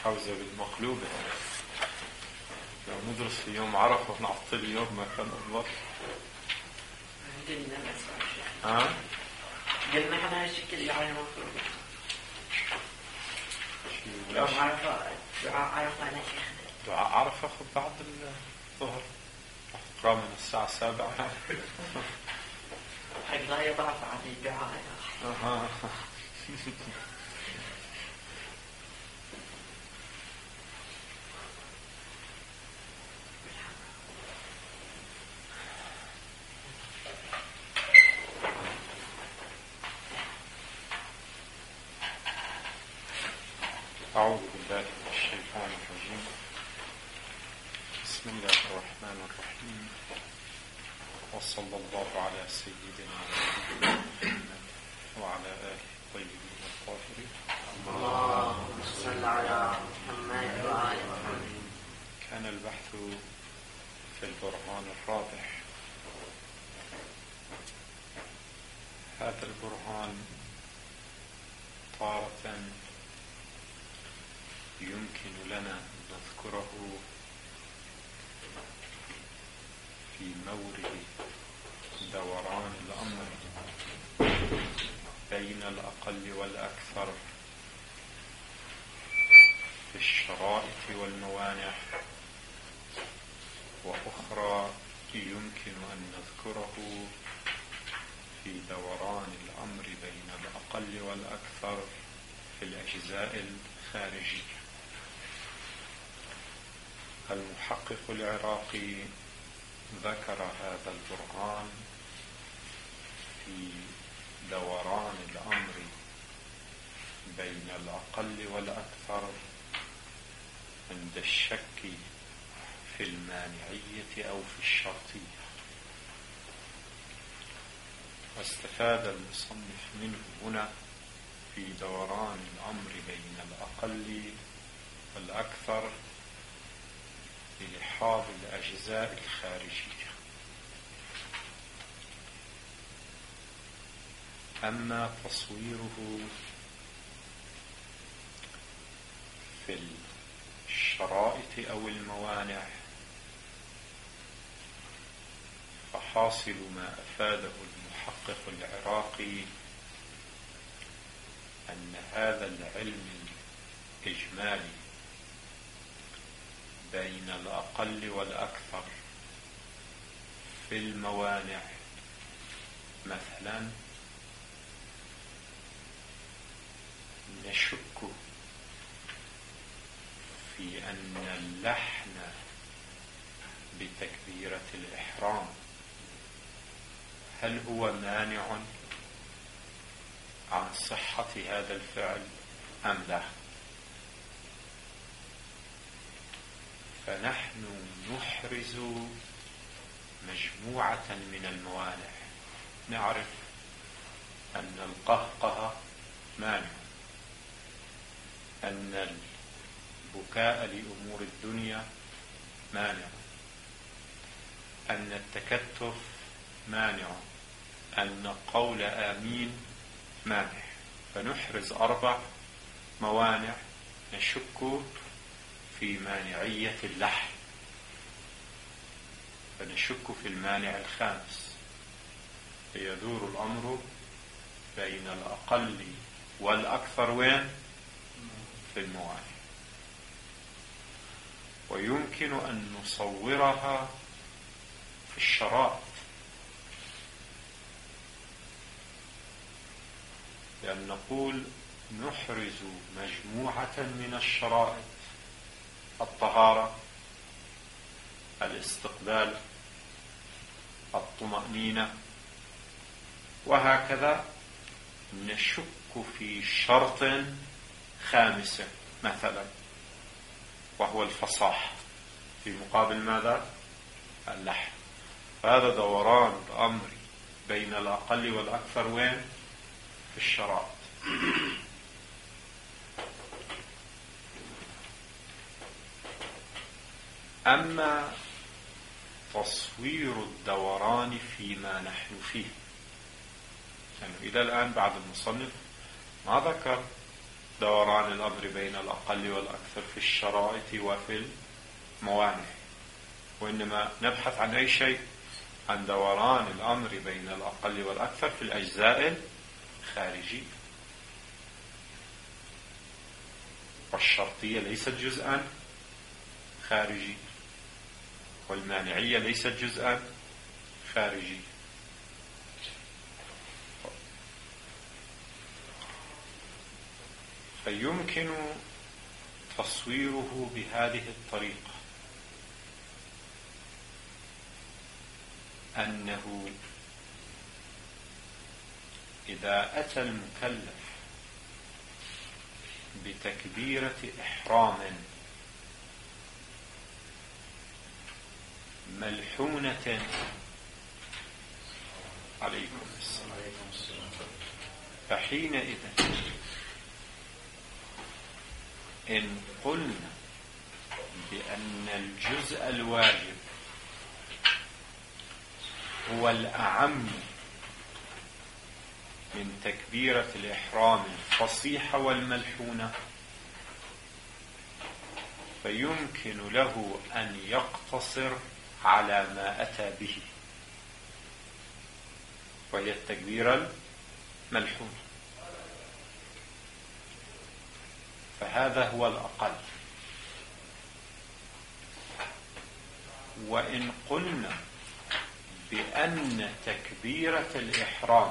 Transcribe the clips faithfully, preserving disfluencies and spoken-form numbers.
حوزة بالمقلوبة. لو ندرس في يوم عرفة ونعطل يوم ما كان أفضل. قلنا بس ها؟ قلنا احنا هالشكل يعني مقلوبة. يوم عرفة دعاء عرفة على شيخنا. دعاء عرفة خذ بعد الظهر. قام من الساعة السابعة. حق لا يضعف عن الدعاء. أها. أعوذ بالله من الشيطان الرجيم. بسم الله الرحمن الرحيم. وصلى الله على سيدنا محمد وعلى آله الطيبين الطاهرين. اللهم صل على محمد وعلى محمد. كان البحث في البرهان الرابح. هذا البرهان تارة يمكن لنا أن نذكره في مورد دوران الأمر بين الأقل والأكثر في الشرائط والموانع، وأخرى يمكن أن نذكره في دوران الأمر بين الأقل والأكثر في الأجزاء الخارجية. المحقق العراقي ذكر هذا البرهان في دوران الأمر بين الأقل والأكثر عند الشك في المانعية أو في الشرطية. واستفاد المصنف منه هنا في دوران الأمر بين الأقل والأكثر للحاظ الأجزاء الخارجية. أما تصويره في الشرائط أو الموانع فحاصل ما أفاده المحقق العراقي أن هذا العلم الإجمالي بين الأقل والأكثر في الموانع، مثلا نشك في أن اللحن بتكبيرة الإحرام هل هو مانع عن صحة هذا الفعل أم لا. فنحن نحرز مجموعة من الموانع. نعرف أن القهقه مانع، أن البكاء لأمور الدنيا مانع، أن التكتف مانع، أن قول آمين مانع. فنحرز أربع موانع نشك في مانعية اللحن، فنشك في المانع الخامس. فيدور الأمر بين الأقل والأكثر وين؟ في الموانع. ويمكن أن نصورها في الشرائط، لأن نقول نحرز مجموعة من الشرائط: الطهارة، الاستقبال، الطمأنينة، وهكذا. نشك في شرط خامس مثلا وهو الفصاحة، في مقابل ماذا؟ اللحن. هذا دوران الأمر بين الأقل والأكثر وين؟ في الشرائط. أما تصوير الدوران فيما نحن فيه، يعني إلى الآن بعد المصنف ما ذكر دوران الأمر بين الأقل والأكثر في الشرائط وفي الموانع، وإنما نبحث عن أي شيء؟ عن دوران الأمر بين الأقل والأكثر في الأجزاء الخارجية. والشرطية ليست جزءا خارجي، والمانعية ليست جزءا خارجي. فيمكن تصويره بهذه الطريقة، أنه إذا أتى المكلف بتكبيرة إحرام ملحونة عليكم السلام، فحينئذ إن قلنا بأن الجزء الواجب هو الأعم من تكبيرة الإحرام الفصيحة والملحونة، فيمكن له أن يقتصر على ما أتى به، وهي التكبيرة الملحونة، فهذا هو الأقل. وإن قلنا بأن تكبيرة الإحرام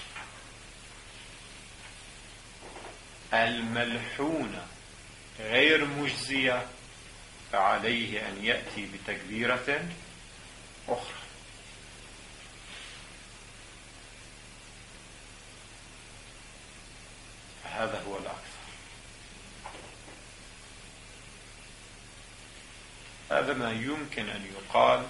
الملحونة غير مجزية، فعليه أن يأتي بتكبيرة أخرى. فهذا هو الأكثر. هذا ما يمكن أن يقال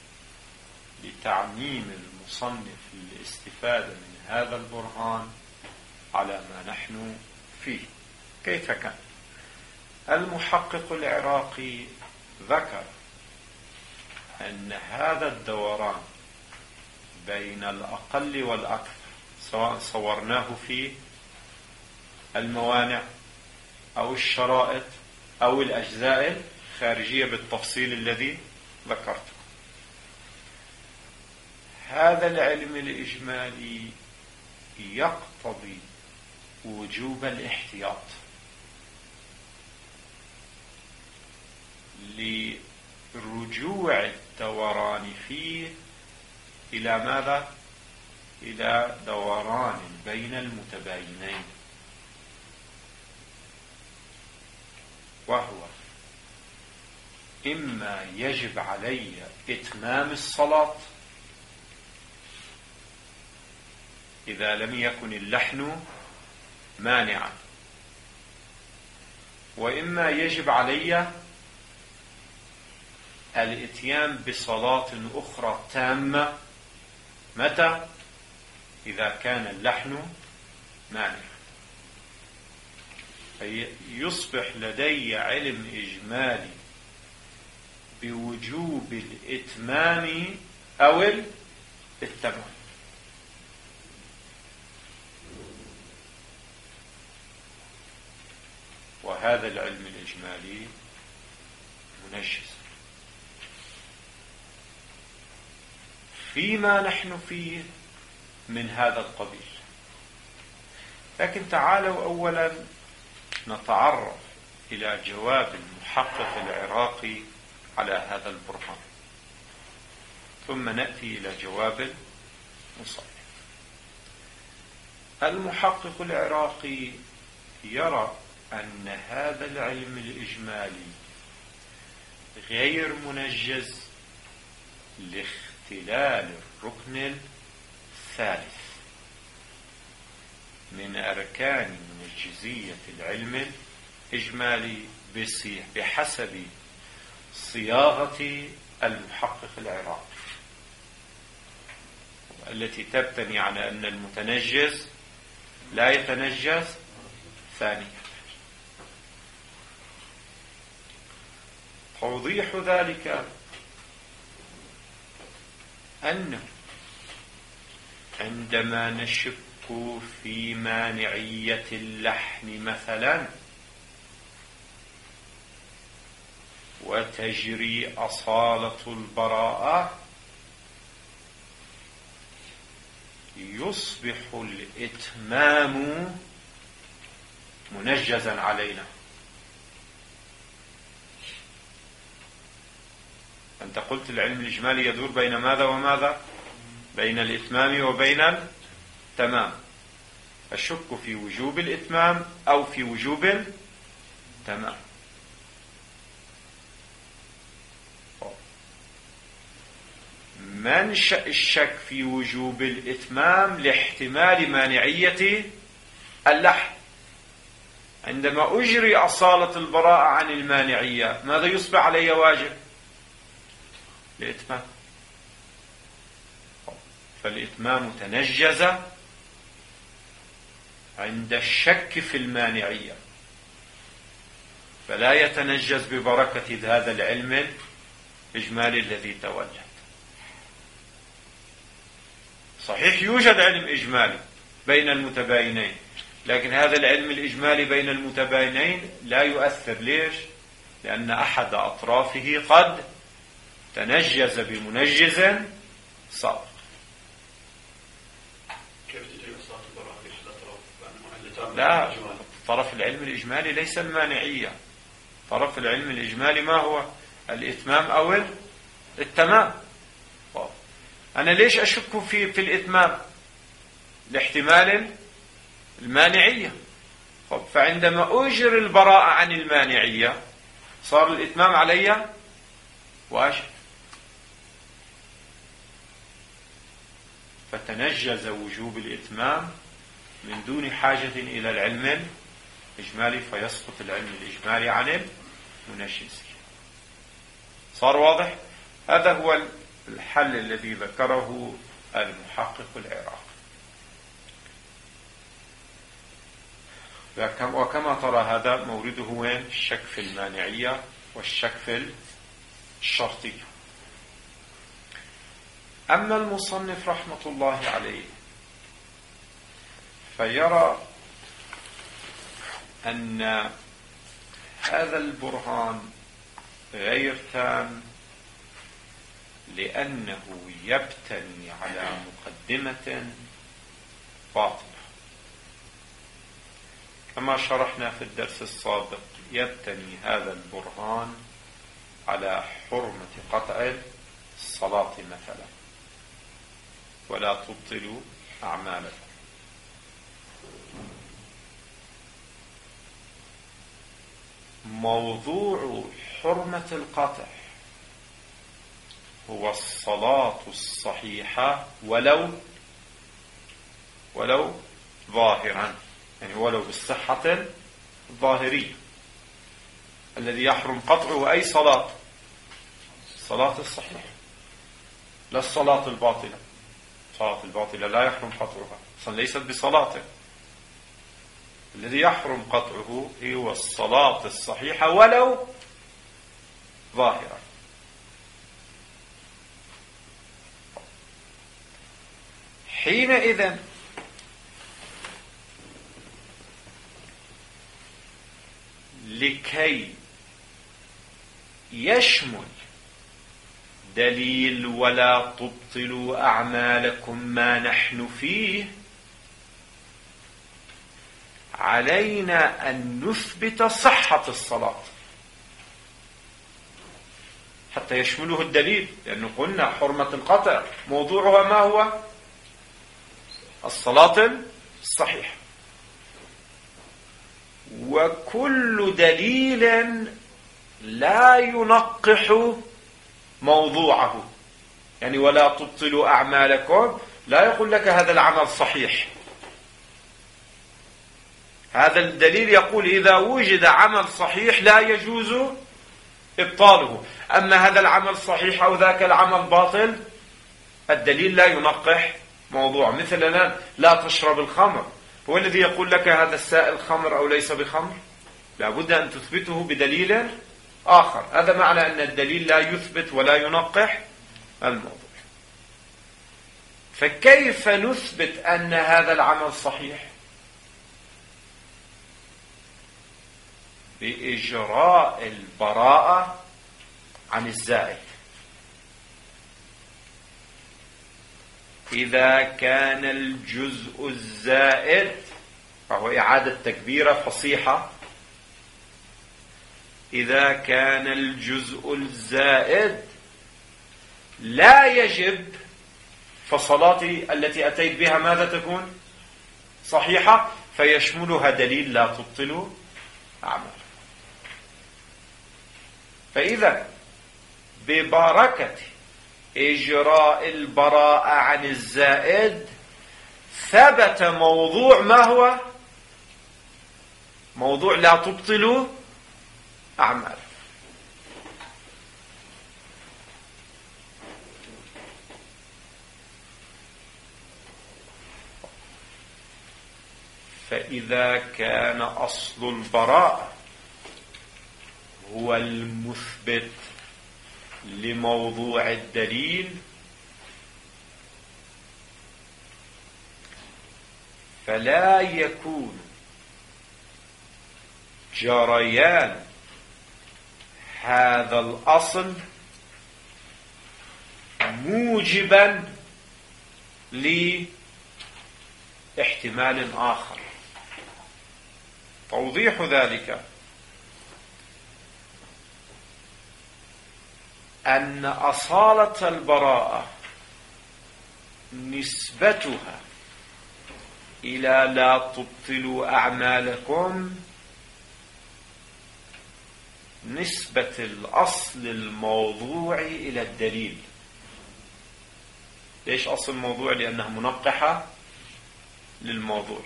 لتعميم المصنف للاستفادة من هذا البرهان على ما نحن فيه. كيف كان؟ المحقق العراقي ذكر أن هذا الدوران بين الأقل والأكثر، سواء صورناه في الموانع أو الشرائط أو الأجزاء الخارجية بالتفصيل الذي ذكرته، هذا العلم الإجمالي يقتضي وجوب الاحتياط لرجوع الدوران فيه إلى ماذا؟ إلى دوران بين المتباينين، وهو إما يجب علي إتمام الصلاة إذا لم يكن اللحن مانعا، وإما يجب علي الإتيان بصلاة أخرى تامة. متى؟ إذا كان اللحن مانعا. فيصبح لدي علم إجمالي بوجوب الإتمام أو التمام. وهذا العلم الإجمالي منجز فيما نحن فيه من هذا القبيل. لكن تعالوا أولا نتعرف إلى جواب المحقق العراقي على هذا البرهان، ثم نأتي إلى جواب المصنف. المحقق العراقي يرى أن هذا العلم الإجمالي غير منجز لاختلال الركن الثالث من أركان منجزية العلم الإجمالي بحسب صياغة المحقق العراقي، التي تبتني على أن المتنجز لا يتنجز ثانيا. توضيح ذلك أنه عندما نشك في مانعية اللحن مثلا وتجري أصالة البراءة، يصبح الإتمام منجزا علينا. أنت قلت العلم الإجمالي يدور بين ماذا وماذا؟ بين الإتمام وبين التمام. أشك في وجوب الإتمام أو في وجوب التمام. منشأ الشك في وجوب الإتمام لاحتمال مانعية اللحن. عندما أجري أصالة البراءة عن المانعية ماذا يصبح علي واجب؟ الإتمام. فالإتمام تنجز عند الشك في المانعية، فلا يتنجز ببركة هذا العلم الإجمالي الذي تولد. صحيح يوجد علم إجمالي بين المتباينين، لكن هذا العلم الإجمالي بين المتباينين لا يؤثر. ليش؟ لأن أحد أطرافه قد تنجز بمنجز سابق. كيف تجري أصالة البراءة في أحد الأطراف؟ لا، طرف العلم الإجمالي ليس المانعية. طرف العلم الإجمالي ما هو؟ الإتمام أو التمام. أنا ليش أشك في في الإتمام؟ لاحتمال المانعية. فعندما أجر البراءة عن المانعية صار الإتمام علي واجب، فتنجز وجوب الإتمام من دون حاجة إلى العلم الإجمالي، فيسقط العلم الإجمالي عن المنجز. صار واضح؟ هذا هو الحل الذي ذكره المحقق العراقي. وكما ترى هذا مورده وين؟ الشك في المانعية والشك في الشرطية. أما المصنف رحمة الله عليه فيرى أن هذا البرهان غير تام، لأنه يبتني على مقدمة باطلة. كما شرحنا في الدرس السابق، يبتني هذا البرهان على حرمة قطع الصلاة مثلا، ولا تبطلوا أعمالكم. موضوع حرمة القطع هو الصلاة الصحيحة ولو ولو ظاهرا، يعني ولو بالصحة الظاهرية. الذي يحرم قطعه أي صلاة؟ الصلاة الصحيحة، لا الصلاة الباطلة. الصلاة الباطلة لا يحرم قطعها، أصلا ليست بصلاة. الذي يحرم قطعه هو الصلاة الصحيحة ولو ظاهرا. حينئذ لكي يشمل دليل ولا تبطلوا أعمالكم ما نحن فيه، علينا أن نثبت صحة الصلاة حتى يشمله الدليل، لأنه قلنا حرمة القطع موضوعها ما هو؟ الصلاة الصحيحة. وكل دليل لا ينقح موضوعه، يعني ولا تبطلوا أعمالكم لا يقول لك هذا العمل صحيح. هذا الدليل يقول إذا وجد عمل صحيح لا يجوز إبطاله، أما هذا العمل صحيح أو ذاك العمل باطل الدليل لا ينقح موضوع. مثلا لا تشرب الخمر، هو الذي يقول لك هذا السائل خمر أو ليس بخمر؟ لابد أن تثبته بدليل آخر. هذا معنى أن الدليل لا يثبت ولا ينقح الموضوع. فكيف نثبت أن هذا العمل صحيح؟ بإجراء البراءة عن الزائد. إذا كان الجزء الزائد فهو إعادة تكبيرة فصيحة، إذا كان الجزء الزائد لا يجب، فصلاتي التي أتيت بها ماذا تكون؟ صحيحة، فيشملها دليل لا تبطل أعمال. فإذا ببركة إجراء البراءة عن الزائد ثبت موضوع، ما هو؟ موضوع لا تبطل أعمال. فإذا كان أصل البراءة هو المثبت لموضوع الدليل، فلا يكون جريان هذا الأصل موجبا لاحتمال آخر. توضيح ذلك أن أصالة البراءة نسبتها إلى لا تبطلوا أعمالكم نسبة الأصل الموضوعي إلى الدليل. ليش أصل موضوع؟ لأنها منقحة للموضوع.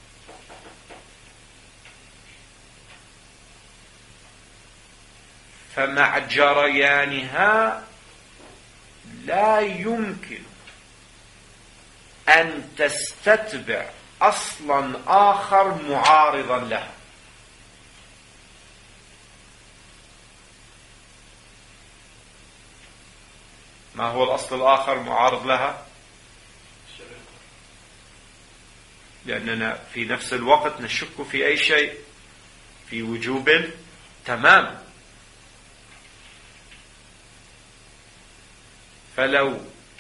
فمع جريانها لا يمكن أن تستتبع أصلا آخر معارضا لها. ما هو الأصل الآخر معارض لها؟ لأننا في نفس الوقت نشك في أي شيء، في وجوب التمام. فلو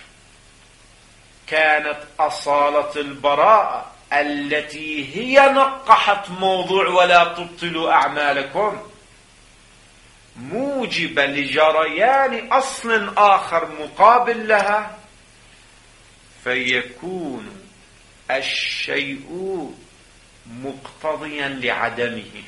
كانت أصالة البراءة التي هي نقحت موضوع ولا تبطلوا أعمالكم موجبة لجريان أصل آخر مقابل لها، فيكون الشيء مقتضيا لعدمه،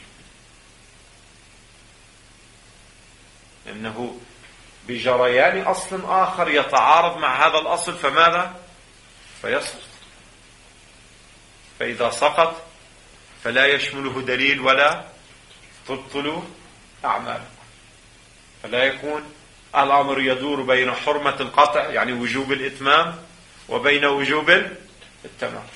إنه بجريان أصل آخر يتعارض مع هذا الأصل فماذا؟ فيسقط. فإذا سقط فلا يشمله دليل ولا تبطل أعماله، فلا يكون الأمر يدور بين حرمة القطع يعني وجوب الإتمام وبين وجوب التمام.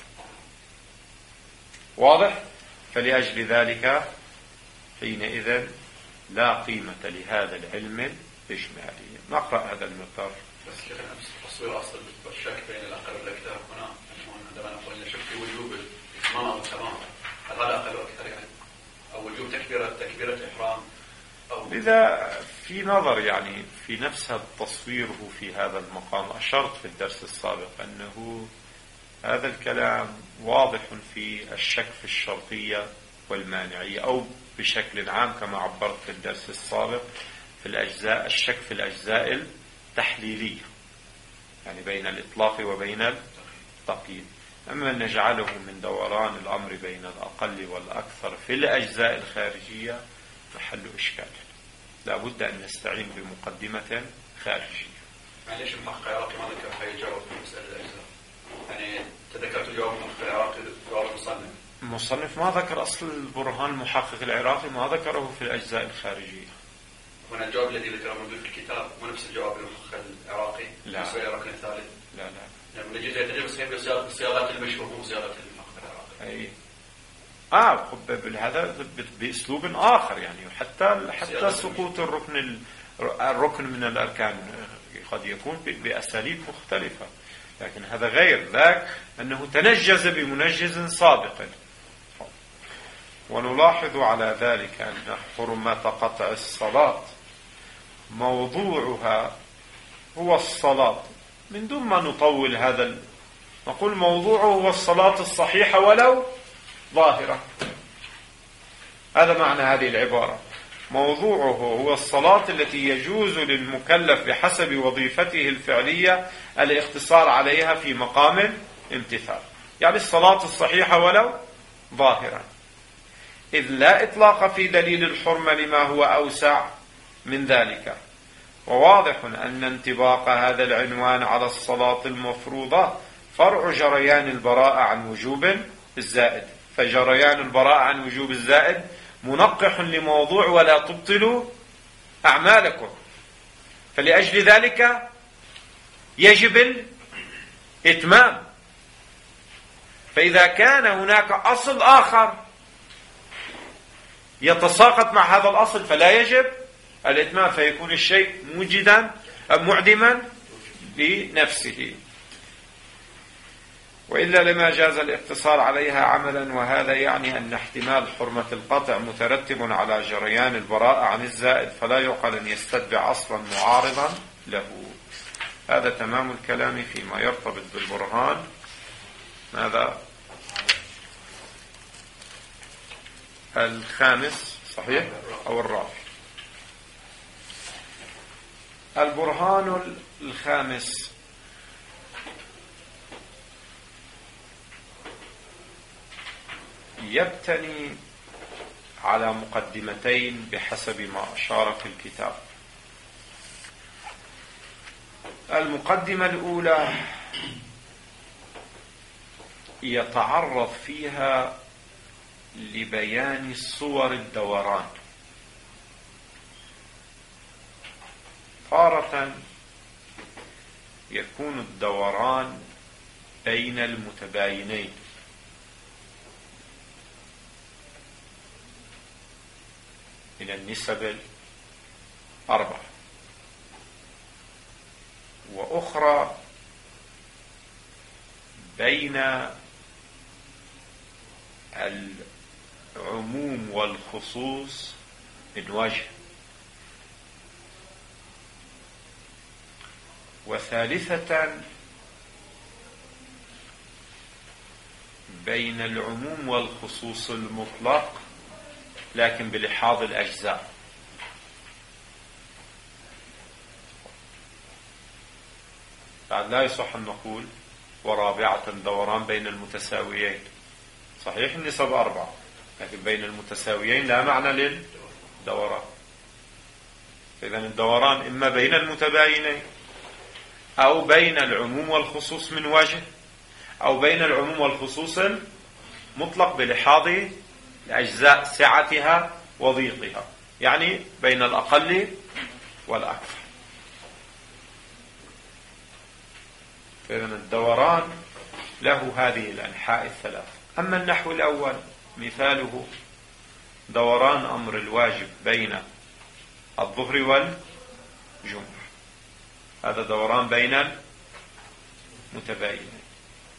واضح؟ فلأجل ذلك حينئذ لا قيمة لهذا العلم إجمالي. نقرأ هذا المقدار. بس شيخنا تصوير أصل الشك بين الأقل والأكثر هنا، عندما نقول نشك في وجوب الإتمام أو التمام، هل هذا أقل وأكثر يعني؟ أو وجوب تكبيرة تكبيرة الإحرام؟ لذا في نظر يعني في نفس تصويره في هذا المقام. أشرت في الدرس السابق أنه هذا الكلام واضح في الشك في الشرطية والمانعية، أو بشكل عام كما عبرت في الدرس السابق في الأجزاء الشك في الأجزاء التحليلية، يعني بين الإطلاق وبين التقييد. أما نجعله من دوران الأمر بين الأقل والأكثر في الأجزاء الخارجية محل إشكال، لا بد أن نستعين بمقدمة خارجية. يعني ليش المحقق العراقي ما ذكر هاي الجواب في مسألة الأجزاء؟ يعني تذكرت الجواب المحقق العراقي جواب المصنف. المصنف ما ذكر أصل البرهان المحقق العراقي، ما ذكره في الأجزاء الخارجية. هنا الجواب الذي ذكره موجود في الكتاب ونفس الجواب المحقق العراقي. لا. في الركن الثالث. لا لا. يعني نجد يتجب بصياغة المشهور مو بصياغة المحقق العراقي. أي. آه هذا بأسلوب آخر يعني، حتى حتى سقوط الركن الركن من الأركان قد يكون بأساليب مختلفة، لكن هذا غير ذاك، أنه تنجز بمنجز سابق. ونلاحظ على ذلك أن حرمة قطع الصلاة موضوعها هو الصلاة، من دون ما نطول هذا ال... نقول موضوعه هو الصلاة الصحيحة ولو ظاهرة. هذا معنى هذه العبارة، موضوعه هو الصلاة التي يجوز للمكلف بحسب وظيفته الفعلية الاقتصار عليها في مقام الامتثال، يعني الصلاة الصحيحة ولو ظاهرة، إذ لا إطلاق في دليل الحرمة لما هو أوسع من ذلك. وواضح أن انطباق هذا العنوان على الصلاة المفروضة فرع جريان البراءة عن وجوب الزائد، فجريان البراءة عن وجوب الزائد منقح لموضوع ولا تبطلوا أعمالكم، فلأجل ذلك يجب الإتمام. فإذا كان هناك أصل آخر يتساقط مع هذا الأصل فلا يجب الإتمام، فيكون الشيء موجدا معدما بنفسه، وإلا لما جاز الاقتصار عليها عملا. وهذا يعني أن احتمال حرمة القطع مترتب على جريان البراءة عن الزائد، فلا يعقل أن يستتبع أصلا معارضا له. هذا تمام الكلام فيما يرتبط بالبرهان. ماذا الخامس صحيح أو الرابع؟ البرهان الخامس يبتني على مقدمتين بحسب ما أشار في الكتاب. المقدمة الأولى يتعرض فيها لبيان صور الدوران. تارة يكون الدوران بين المتباينين، من النسب الأربعة، وأخرى بين العموم والخصوص من وجه، وثالثة بين العموم والخصوص المطلق لكن بلحاظ الأجزاء. بعد لا يصح أن نقول ورابعة دوران بين المتساويين، صحيح النسب أربعة لكن بين المتساويين لا معنى للدوران. إذن الدوران إما بين المتباينين أو بين العموم والخصوص من وجه، أو بين العموم والخصوص المطلق بلحاظ الأجزاء سعتها وضيقها، يعني بين الأقل والأكثر. فإذن الدوران له هذه الأنحاء الثلاث. أما النحو الأول مثاله دوران أمر الواجب بين الظهر والجمعة، هذا دوران بين المتباينين.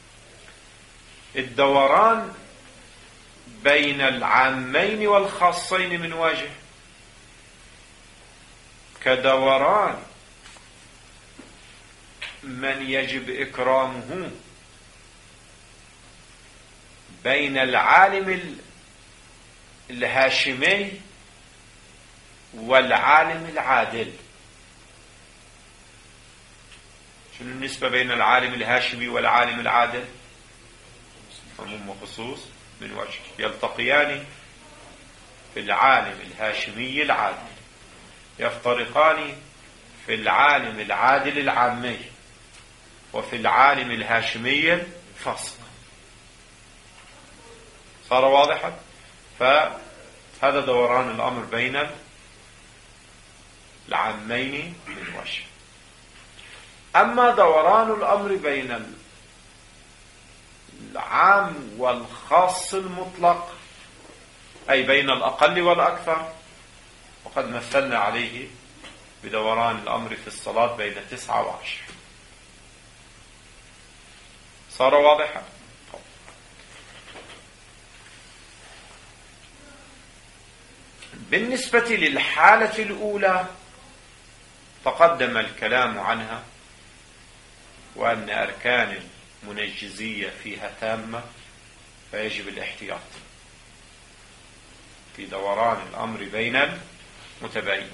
الدوران بين العامين والخاصين من وجه، كدوران من يجب إكرامه بين العالم الهاشمي والعالم العادل. شنو النسبة بين العالم الهاشمي والعالم العادل؟ عموم وخصوص من وجه، يلتقيان في العالم الهاشمي العادل، يفترقان في العالم العادل العامي وفي العالم الهاشمي الفاصل. صار واضحا؟ فهذا دوران الأمر بين العامين من وجه. أما دوران الأمر بين العام والخاص المطلق، أي بين الأقل والأكثر، وقد مثلنا عليه بدوران الأمر في الصلاة بين تسعة وعشر. صار واضحا؟ بالنسبة للحالة الأولى تقدم الكلام عنها، وأن أركان المنجزية فيها تامة، فيجب الاحتياط في دوران الأمر بين المتباينين.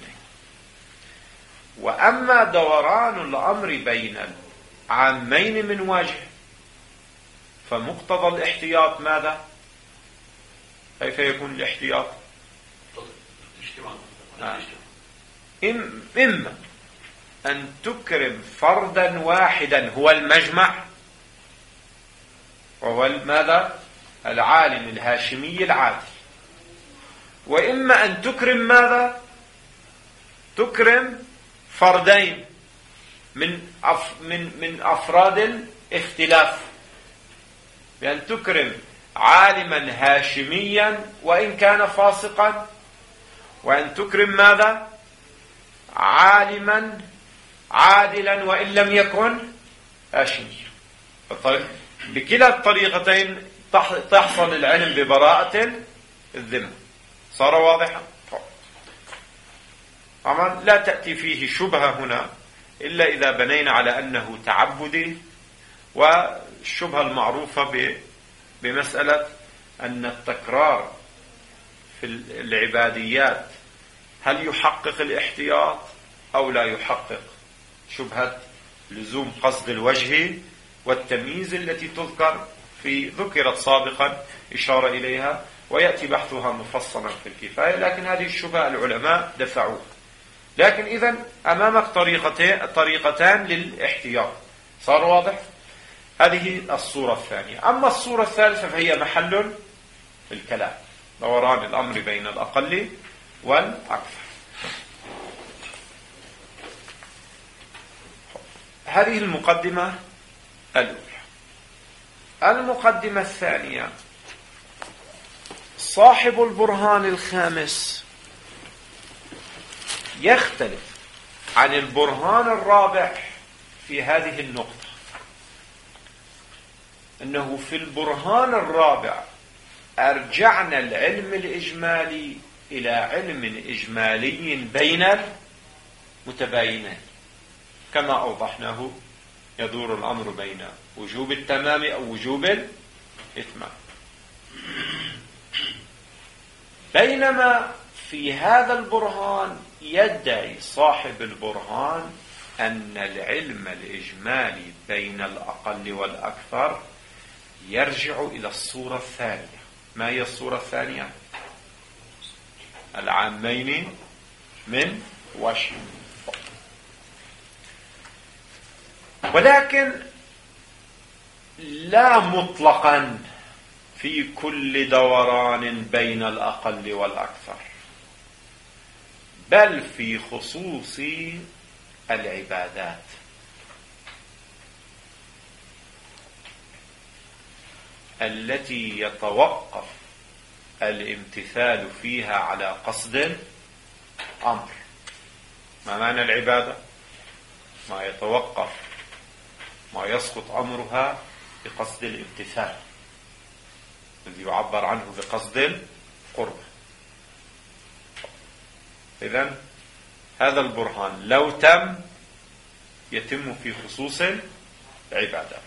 وأما دوران الأمر بين العامين من وجه، فمقتضى الاحتياط ماذا؟ كيف يكون الاحتياط؟ آه. إما أن تكرم فردا واحدا هو المجمع، وهو ماذا؟ العالم الهاشمي العادل، وإما أن تكرم ماذا؟ تكرم فردين من أف من من أفراد الاختلاف، بأن تكرم عالما هاشميا وإن كان فاسقا، وأن تكرم ماذا؟ عالما عادلا وإن لم يكن هاشميا. بكلا الطريقتين تحصل العلم ببراءة الذمة. صار واضحا؟ طبعا لا تأتي فيه شبهة هنا إلا إذا بنينا على أنه تعبدي، والشبهة المعروفة بمسألة أن التكرار في العباديات هل يحقق الاحتياط أو لا يحقق، شبهة لزوم قصد الوجه والتمييز التي تذكر في ذكرت سابقا إشارة إليها، ويأتي بحثها مفصلا في الكفاية، لكن هذه الشبهة العلماء دفعوها. لكن إذن أمامك طريقتين طريقتان للاحتياط. صار واضح؟ هذه الصورة الثانية. أما الصورة الثالثة فهي محل الكلام، دوران الأمر بين الأقل والأكثر. هذه المقدمة الأولى. المقدمة الثانية، صاحب البرهان الخامس يختلف عن البرهان الرابع في هذه النقطة، أنه في البرهان الرابع أرجعنا العلم الإجمالي إلى علم إجمالي بين المتباينين، كما أوضحناه يدور الأمر بين وجوب التمام أو وجوب الإتمام. بينما في هذا البرهان يدعي صاحب البرهان أن العلم الإجمالي بين الأقل والأكثر يرجع إلى الصورة الثانية. ما هي الصورة الثانية؟ العامين من وجه. ولكن لا مطلقا في كل دوران بين الأقل والأكثر، بل في خصوص العبادات. التي يتوقف الامتثال فيها على قصد الأمر. ما معنى العبادة؟ ما يتوقف، ما يسقط أمرها بقصد الامتثال، الذي يعبر عنه بقصد القرب. إذن هذا البرهان لو تم يتم في خصوص العبادات.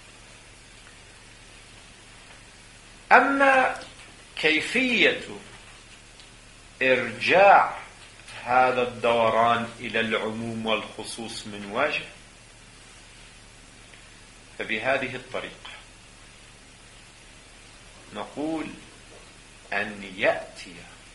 أما كيفية إرجاع هذا الدوران إلى العموم والخصوص من وجه، فبهذه الطريقة نقول أن يأتي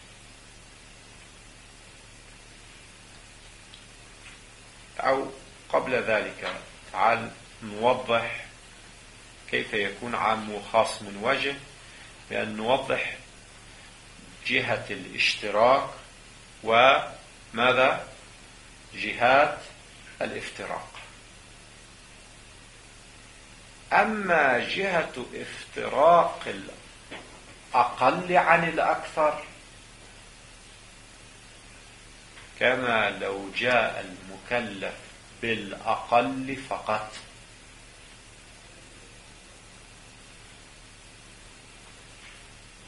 أو قبل ذلك تعال نوضح كيف يكون عام وخاص من وجه، بأن نوضح جهة الاشتراك وماذا جهات الافتراق. أما جهة افتراق الأقل عن الأكثر، كما لو جاء المكلف بالأقل فقط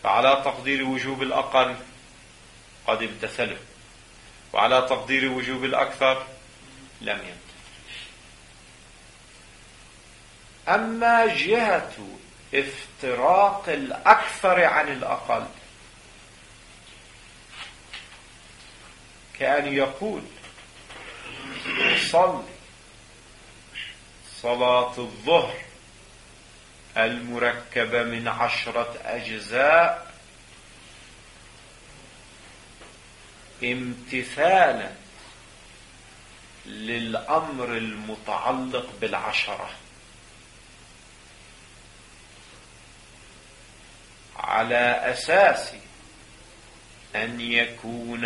فعلى تقدير وجوب الأقل قد امتثله، وعلى تقدير وجوب الأكثر لم يمتثل. أما جهة افتراق الأكثر عن الأقل، كأن يقول صل صلاة الظهر المركبة من عشرة أجزاء امتثالا للأمر المتعلق بالعشرة، على أساس أن يكون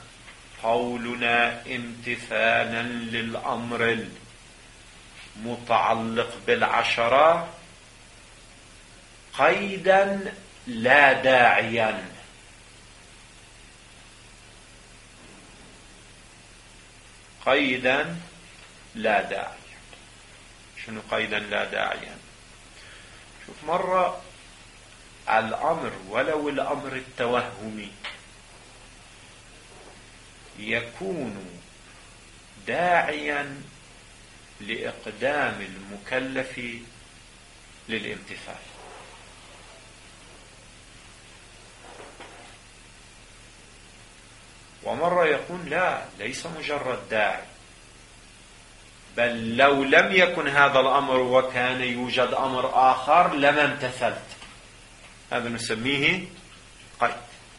قولنا امتثالا للأمر المتعلق بالعشرة قيدا لا داعيا. قيدا لا داعيا. شنو قيدا لا داعيا؟ شوف، مرة الأمر ولو الأمر التوهمي يكون داعيا لإقدام المكلف للامتثال، ومرة يكون لا، ليس مجرد داعي، بل لو لم يكن هذا الأمر وكان يوجد أمر آخر لما امتثلت. هذا نسميه قيد.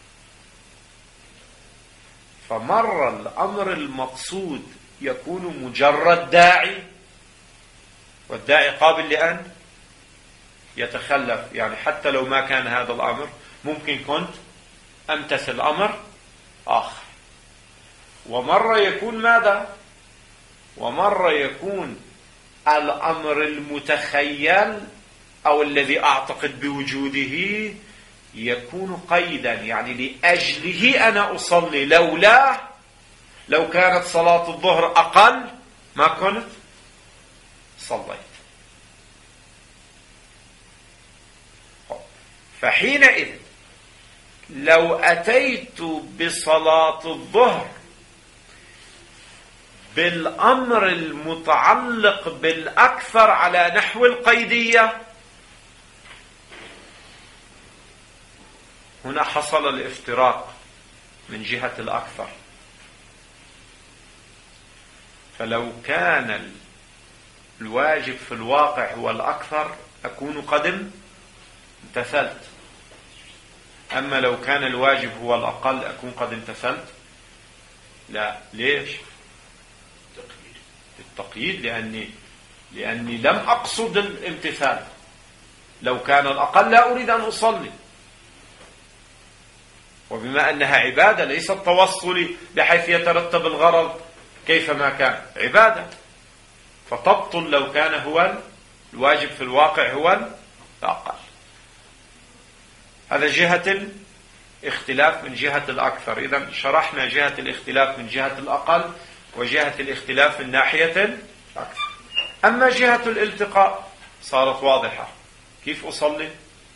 فمرة الأمر المقصود يكون مجرد داعي، والداعي قابل لأن يتخلف، يعني حتى لو ما كان هذا الأمر ممكن كنت أمتثل أمر آخر. ومرة يكون ماذا؟ ومرة يكون الأمر المتخيل أو الذي أعتقد بوجوده يكون قيدا، يعني لأجله أنا أصلي، لولا لو كانت صلاة الظهر أقل ما كنت صليت. فحينئذ لو أتيت بصلاة الظهر بالأمر المتعلق بالأكثر على نحو القيدية، هنا حصل الافتراق من جهة الأكثر. فلو كان الواجب في الواقع هو الأكثر أكون قد امتثلت، أما لو كان الواجب هو الأقل أكون قد امتثلت؟ لا. ليش؟ التقييد، لأني لأني لم أقصد الامتثال. لو كان الأقل لا أريد أن أصلي، وبما أنها عبادة ليست توصلي بحيث يترتب الغرض كيفما كان، عبادة، فتبطل لو كان هو الواجب في الواقع هو الأقل. هذا جهة الاختلاف من جهة الأكثر. إذن شرحنا جهة الاختلاف من جهة الأقل وجهة الاختلاف من ناحية الأكثر. أما جهة الالتقاء صارت واضحة. كيف أصلي؟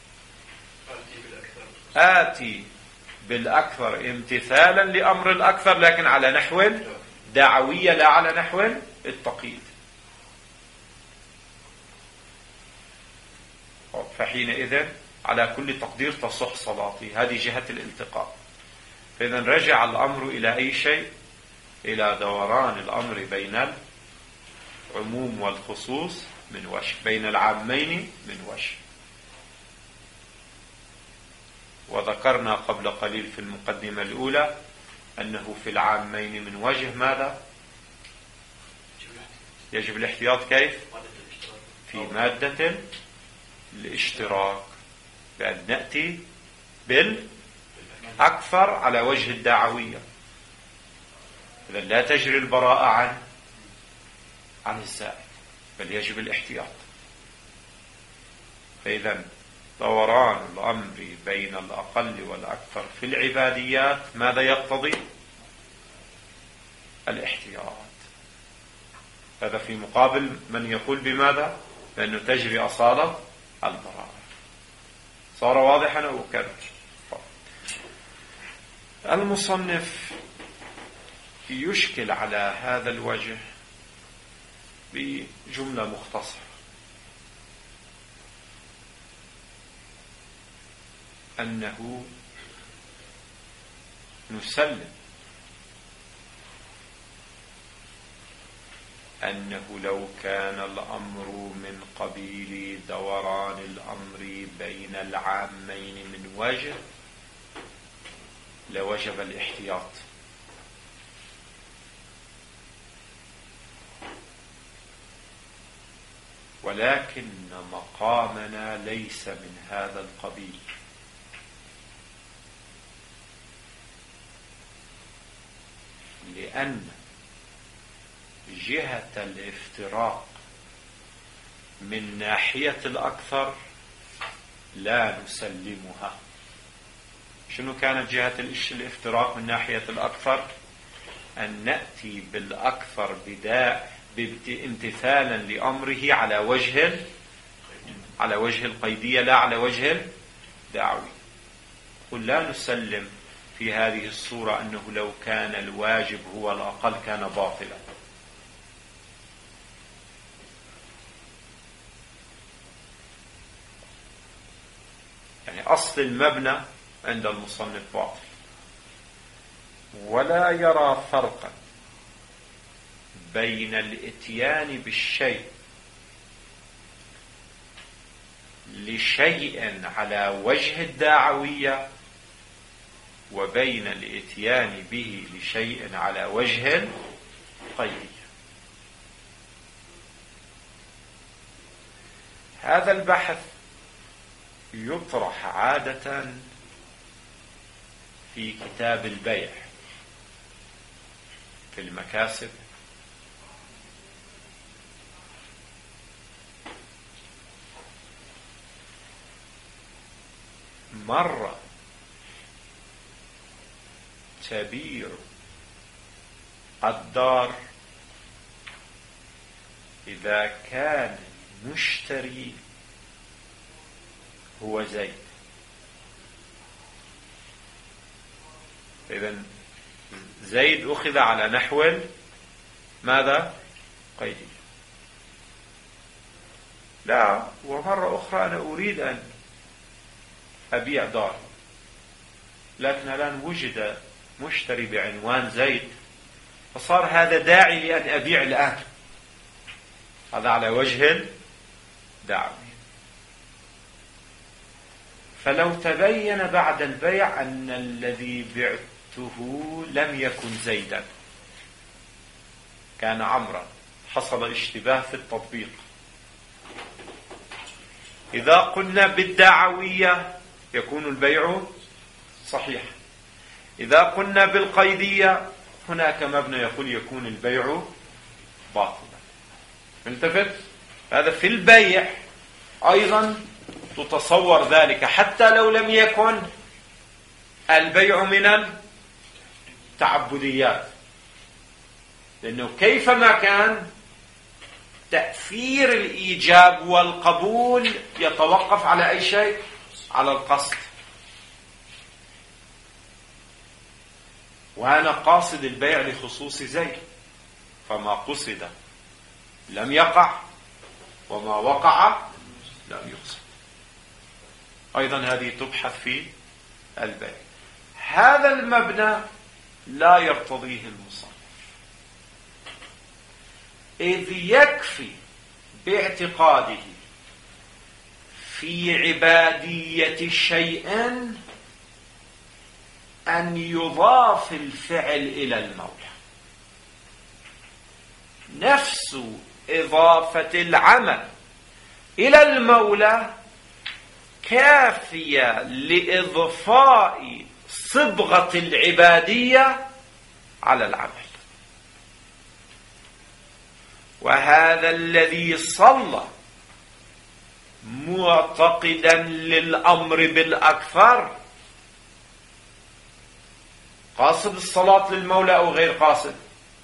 آتي بالأكثر امتثالا لأمر الأكثر، لكن على نحو دعوية لا على نحو التقييد. فحينئذ على كل تقدير تصح صلاتي. هذه جهة الالتقاء. فإذا رجع الأمر إلى أي شيء؟ إلى دوران الأمر بين العموم والخصوص من وجه، بين العامين من وجه. وذكرنا قبل قليل في المقدمة الأولى أنه في العامين من وجه ماذا؟ يجب الاحتياط. كيف؟ في مادة الاشتراك، بأن نأتي بالأكثر على وجه الدعوية. إذا لا تجري البراءة عن عن الزائد، بل يجب الاحتياط. فإذا دوران الأمر بين الأقل والأكثر في العباديات ماذا يقتضي؟ الاحتياط. هذا في مقابل من يقول بماذا؟ لأنه تجري أصالة البراءة. صار واضحا أو كذا؟ المصنف يشكل على هذا الوجه بجملة مختصرة، أنه نسلم أنه لو كان الأمر من قبيل دوران الأمر بين العامين من وجه لوجب الاحتياط، ولكن مقامنا ليس من هذا القبيل، لأن جهة الافتراق من ناحية الأكثر لا نسلمها. شنو كانت جهة الافتراق من ناحية الأكثر؟ أن نأتي بالأكثر بداء امتثالا لأمره على وجه على وجه القيدية لا على وجه الدعوي. قل لا نسلم في هذه الصورة أنه لو كان الواجب هو الأقل كان باطلا. يعني أصل المبنى عند المصنف باطل، ولا يرى فرقا بين الاتيان بالشيء لشيء على وجه الدعوية وبين الاتيان به لشيء على وجه القيدية. هذا البحث يطرح عادة في كتاب البيع في المكاسب، مرة تبيع الدار إذا كان المشتري هو زيد. إذن زيد أخذ على نحو ماذا؟ قيدي. لا، ومرة أخرى أنا أريد أن أبيع دار، لكن الآن وجد مشتري بعنوان زيد، فصار هذا داعي لأن أبيع الآن. هذا على وجه الدعوة. فلو تبين بعد البيع أن الذي بعته لم يكن زيدا، كان عمرا، حصل اشتباه في التطبيق. إذا قلنا بالدعوية يكون البيع صحيح، إذا قلنا بالقيدية هناك مبنى يقول يكون البيع باطلا. التفت هذا في البيع أيضا تتصور ذلك، حتى لو لم يكن البيع من التعبديات، لأنه كيفما كان تأثير الإيجاب والقبول يتوقف على أي شيء؟ على القصد. وأنا قاصد البيع لخصوص زيد، فما قصد لم يقع، وما وقع لم يقصد. أيضا هذه تبحث في البيع. هذا المبنى لا يرتضيه المصنف، إذ يكفي باعتقاده في عبادية شيء أن يضاف الفعل إلى المولى. نفس إضافة العمل إلى المولى كافية لإضفاء صبغة العبادية على العمل. وهذا الذي صلى معتقدا للأمر بالأكثر، قاصد الصلاة للمولى أو غير قاصد؟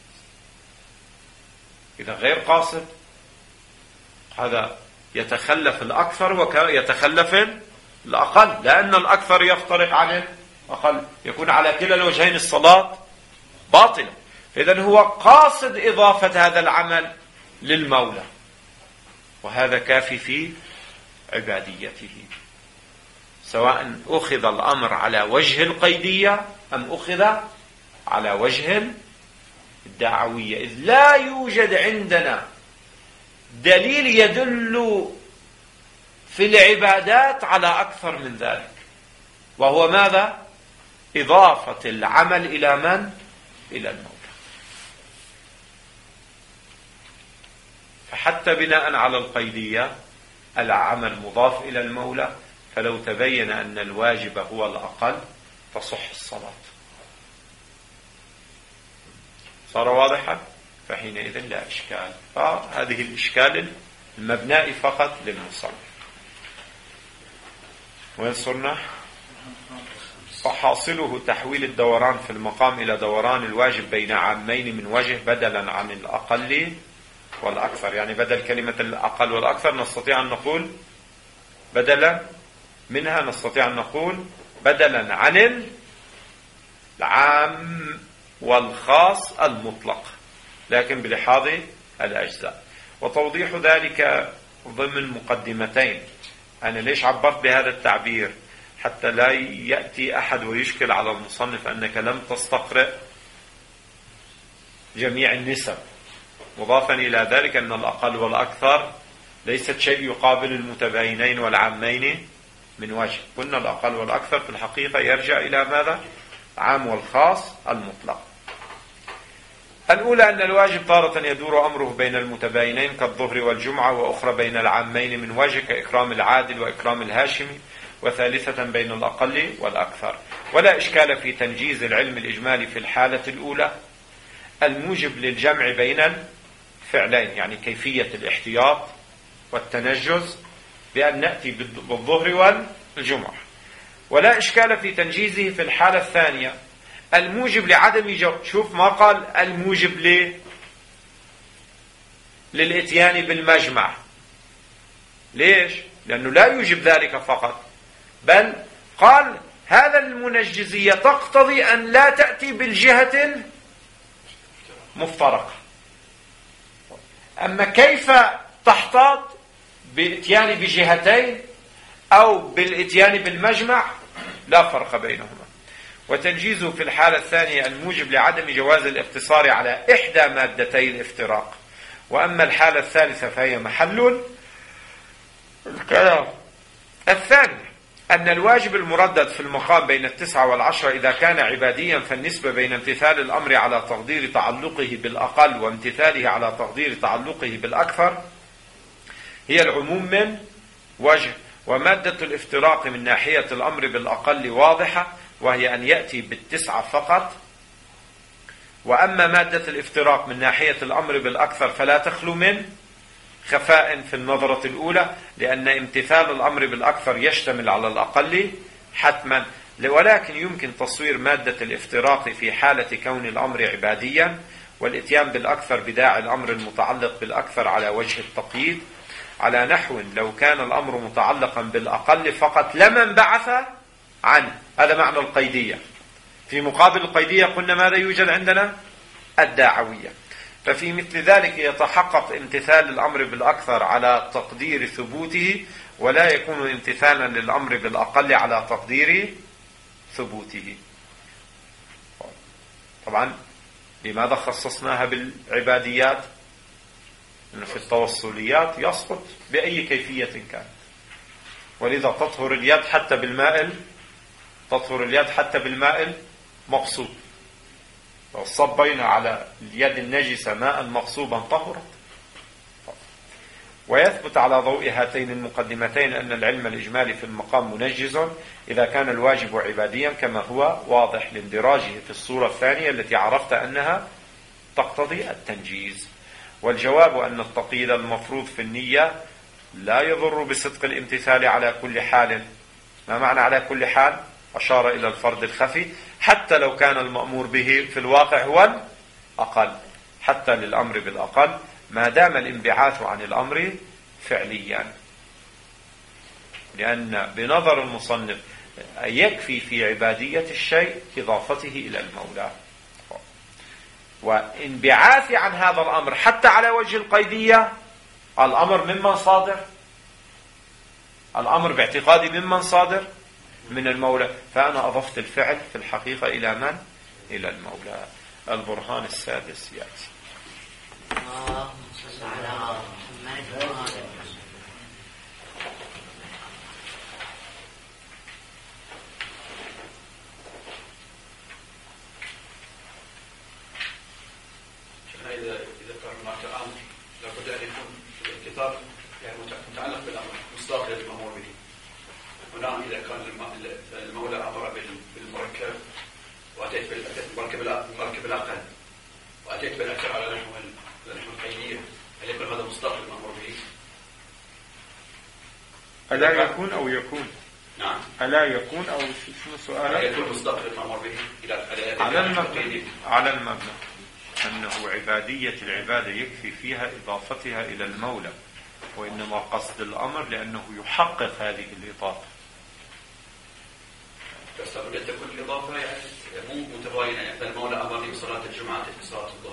إذا غير قاصد هذا يتخلف الأكثر ويتخلف الأقل، لأن الأكثر يفترق عن أقل، يكون على كلا الوجهين الصلاة باطلة. إذن هو قاصد إضافة هذا العمل للمولى، وهذا كافي في عباديته، سواء أخذ الأمر على وجه القيدية أم أخذ على وجه الدعوية، إذ لا يوجد عندنا دليل يدل في العبادات على أكثر من ذلك، وهو ماذا؟ إضافة العمل إلى من؟ إلى المولى. فحتى بناء على القيدية العمل مضاف إلى المولى، فلو تبين أن الواجب هو الأقل تصح الصلاة. صار واضحا؟ فحينئذ لا إشكال. فهذه الإشكال المبناء فقط للمصنف. وين صرنا؟ فحاصله تحويل الدوران في المقام إلى دوران الواجب بين عامين من وجه بدلا عن الأقل والأكثر. يعني بدل كلمة الأقل والأكثر نستطيع أن نقول بدلا منها، نستطيع أن نقول بدلا عن العام والخاص المطلق، لكن بلحاظ الأجزاء. وتوضيح ذلك ضمن مقدمتين. أنا ليش عبرت بهذا التعبير؟ حتى لا يأتي أحد ويشكل على المصنف أنك لم تستقرأ جميع النسب. مضافا إلى ذلك أن الأقل والأكثر ليست شيء يقابل المتباينين والعامين من وجه. قلنا الأقل والأكثر في الحقيقة يرجع إلى ماذا؟ عام والخاص المطلق. الأولى أن الواجب تارة يدور أمره بين المتباينين كالظهر والجمعة، وأخرى بين العامين من وجه كإكرام العادل وإكرام الهاشمي، وثالثة بين الأقل والأكثر. ولا إشكال في تنجيز العلم الإجمالي في الحالة الأولى الموجب للجمع بين الفعلين، يعني كيفية الاحتياط والتنجز بأن نأتي بالظهر والجمعة. ولا إشكال في تنجيزه في الحالة الثانية الموجب لعدم جو... شوف ما قال الموجب ليه؟ للإتيان بالمجمع. ليش؟ لأنه لا يوجب ذلك فقط، بل قال هذا المنجزية تقتضي أن لا تأتي بالجهة المفترقة. أما كيف تحتاط بإتيان بجهتين أو بالإتيان بالمجمع لا فرق بينهما. وتنجيزه في الحالة الثانية الموجب لعدم جواز الاقتصار على إحدى مادتي الافتراق. وأما الحالة الثالثة فهي محل الكلام. الثاني أن الواجب المردد في المقام بين التسعة والعشرة إذا كان عباديا فالنسبة بين امتثال الأمر على تقدير تعلقه بالأقل وامتثاله على تقدير تعلقه بالأكثر هي العموم من وجه. ومادة الافتراق من ناحية الأمر بالأقل واضحة، وهي أن يأتي بالتسعة فقط. وأما مادة الافتراق من ناحية الأمر بالأكثر فلا تخلو من خفاء في النظرة الأولى، لأن امتثال الأمر بالأكثر يشتمل على الأقل حتما. ولكن يمكن تصوير مادة الافتراق في حالة كون الأمر عباديا والإتيان بالأكثر بداعي الأمر المتعلق بالأكثر على وجه التقييد، على نحو لو كان الأمر متعلقا بالأقل فقط لما انبعث عنه. هذا معنى القيدية. في مقابل القيدية قلنا ماذا يوجد عندنا؟ الداعوية. ففي مثل ذلك يتحقق امتثال الأمر بالأكثر على تقدير ثبوته، ولا يكون امتثالا للأمر بالأقل على تقدير ثبوته. طبعا لماذا خصصناها بالعباديات؟ لأنه في التوصليات يسقط بأي كيفية كانت. ولذا تطهر اليد حتى بالماء تطهر اليد حتى بالماء مقصود. لو صبينا على اليد النجسة ماء مغصوبا طهرت. ويثبت على ضوء هاتين المقدمتين أن العلم الإجمالي في المقام منجز إذا كان الواجب عباديا كما هو واضح لاندراجه في الصورة الثانية التي عرفت أنها تقتضي التنجيز. والجواب أن التقييد المفروض في النية لا يضر بصدق الامتثال على كل حال. ما معنى على كل حال؟ أشار إلى الفرد الخفي، حتى لو كان المأمور به في الواقع هو الأقل، حتى للأمر بالأقل ما دام الانبعاث عن الأمر فعليا. لأن بنظر المصنف يكفي في عبادية الشيء إضافته إلى المولى. وانبعاث عن هذا الأمر حتى على وجه القيدية، الأمر ممن صادر؟ الأمر باعتقادي ممن صادر؟ من المولى. فأنا أضفت الفعل في الحقيقة إلى من؟ إلى المولى. البرهان السادس يأتي. اللهم صل على محمد وآل محمد. إذا إذا كان هناك أمر لابد أن يكون الكتاب يعني متعلق بالأمر مصداق للمأمور به. هنا إذا كان المولى أمر بالمركب وأتيت بالمركب المركب الأقل وأتيت بالأكثر على نحو نحو القيدية، هل يكون هذا مصداق للمأمور به؟ ألا يكون أو يكون؟ نعم. ألا يكون أو شنو سؤالك؟ هل يكون مصداق للمأمور به إلى على المبنى على المبنى أنه عبادية العبادة يكفي فيها إضافتها إلى المولى، وإنما قصد الأمر لأنه يحقق هذه الإضافة. بس لابد تكون الإضافة يعني مو متباينة، يعني المولى أمرني بصلاة الجمعة في صلاة الظهر،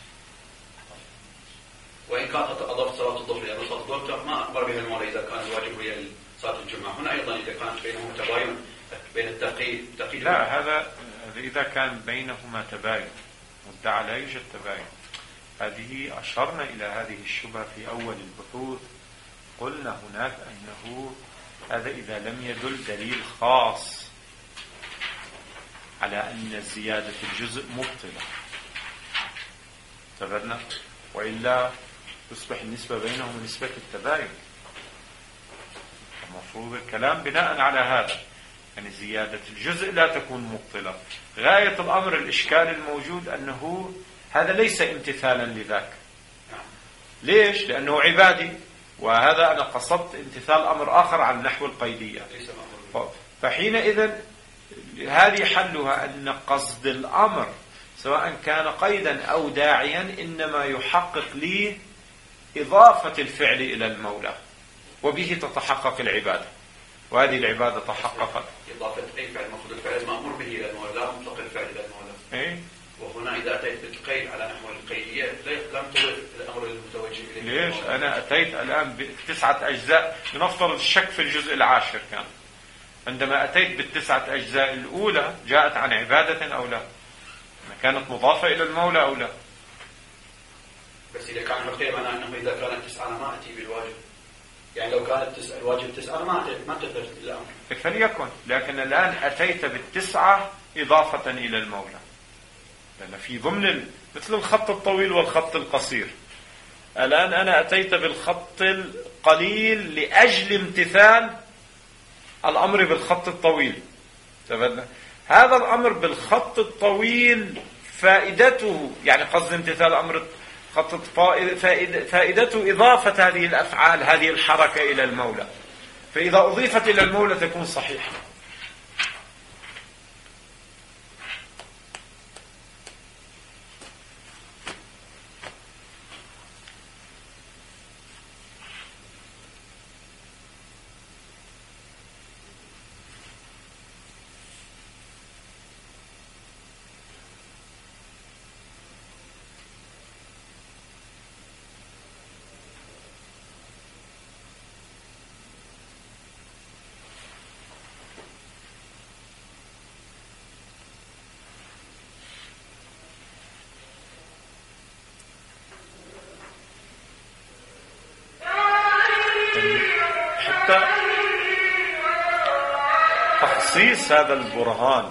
وإن كانت أضفت صلاة الظهر لأن صلاة الظهر ما أمر بها المولى إذا كان الواجب هي صلاة الجمعة. هنا أيضا إذا كانت بينهما تباين بين التقييد تقييد لا، هذا إذا كان بينهما تباين، مدعى لا يوجد تباين. هذه أشرنا إلى هذه الشبهة في أول البحوث، قلنا هناك أنه هذا إذا لم يدل دليل خاص على أن زيادة الجزء مبطلة تبرنا، وإلا تصبح النسبة بينهم نسبة التباين. المفروض الكلام بناء على هذا، يعني زيادة الجزء لا تكون مبطلة. غاية الأمر الإشكال الموجود أنه هذا ليس امتثالا لذاك. ليش؟ لأنه عبادي، وهذا أنا قصدت امتثال أمر آخر على نحو القيدية. فحينئذ هذه حلها أن قصد الأمر سواء كان قيدا أو داعيا إنما يحقق لي إضافة الفعل إلى المولى، وبه تتحقق العبادة، وهذه العبادة تحققت. إضافة أي فعل مفروض الفعل المأمور به إلى المولى، لا مطلق الفعل إلى المولى. إيه؟ وهنا إذا أتيت بالقيد على نحو القيدية لم تضف الأمر المتوجه إليه. ليش؟ أنا أتيت الآن بتسعة أجزاء، لنفترض الشك في الجزء العاشر كان، عندما أتيت بالتسعة أجزاء الأولى جاءت عن عبادة أو لا؟ كانت مضافة إلى المولى أو لا؟ بس إذا كان القيد معناه أنه إذا كانت تسعة ما أتي بالواجب، يعني لو كانت تسعة الواجب تسعة ما أتيت ما تقدر الأمر. فليكن، لكن الآن أتيت بالتسعة إضافة إلى المولى، لأن في ضمن ال... مثل الخط الطويل والخط القصير. الآن أنا أتيت بالخط القليل لأجل امتثال الأمر بالخط الطويل. تبدأ هذا الأمر بالخط الطويل فائدته، يعني قصد امتثال الأمر خط فائدته إضافة هذه الأفعال هذه الحركة إلى المولى، فإذا أضيفت إلى المولى تكون صحيحة. تخصيص هذا البرهان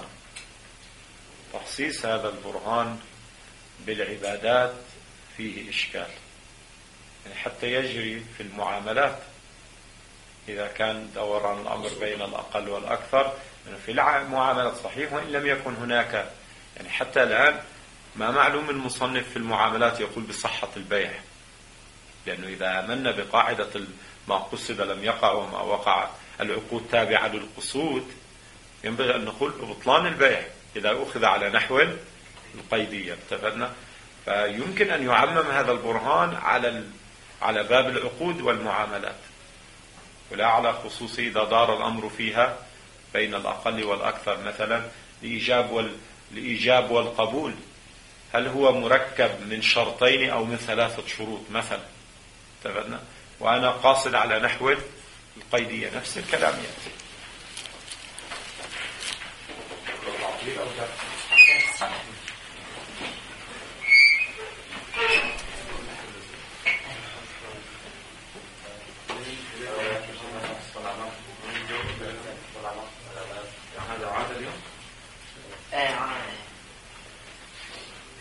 تخصيص هذا البرهان بالعبادات فيه إشكال، يعني حتى يجري في المعاملات إذا كان دوران الأمر بين الأقل والأكثر في المعاملات صحيح، وإن لم يكن هناك، يعني حتى الآن ما معلوم المصنف في المعاملات يقول بصحة البيع، لأنه إذا آمنا بقاعدة ما قصد لم يقع وما وقع العقود تابعة للقصود، ينبغي أن نقول ببطلان البيع إذا أخذ على نحو القيدية. اتفقنا؟ فيمكن أن يعمم هذا البرهان على على باب العقود والمعاملات، ولا على خصوص إذا دار الأمر فيها بين الأقل والأكثر، مثلا الإيجاب وال... الإيجاب والقبول، هل هو مركب من شرطين أو من ثلاثة شروط مثلا؟ اتفقنا؟ وأنا قاصد على نحو القيدية، نفس الكلام يأتي.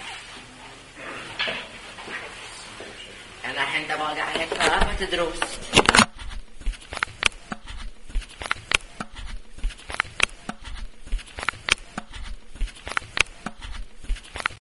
أنا الحين تبغى قاعد ثلاثة دروس